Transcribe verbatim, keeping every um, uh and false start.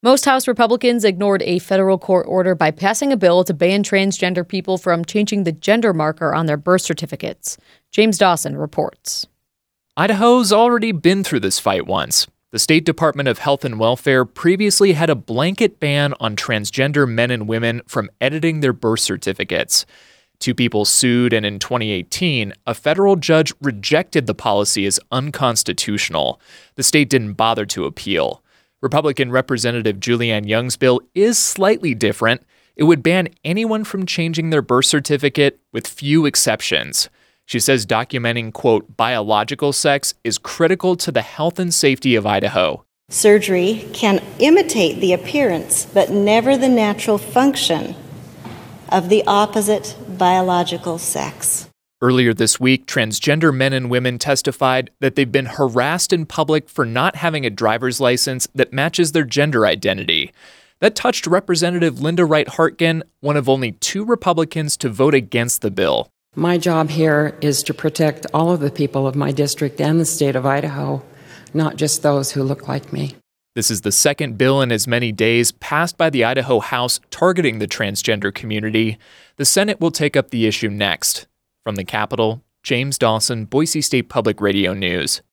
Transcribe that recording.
Most House Republicans ignored a federal court order by passing a bill to ban transgender people from changing the gender marker on their birth certificates. James Dawson reports. Idaho's already been through this fight once. The State Department of Health and Welfare previously had a blanket ban on transgender men and women from editing their birth certificates. Two people sued, and in twenty eighteen, a federal judge rejected the policy as unconstitutional. The state didn't bother to appeal. Republican Representative Julianne Young's bill is slightly different. It would ban anyone from changing their birth certificate, with few exceptions. She says documenting, quote, biological sex is critical to the health and safety of Idaho. Surgery can imitate the appearance, but never the natural function of the opposite biological sex. Earlier this week, transgender men and women testified that they've been harassed in public for not having a driver's license that matches their gender identity. That touched Representative Linda Wright Hartgen, one of only two Republicans to vote against the bill. My job here is to protect all of the people of my district and the state of Idaho, not just those who look like me. This is the second bill in as many days passed by the Idaho House targeting the transgender community. The Senate will take up the issue next. From the Capitol, James Dawson, Boise State Public Radio News.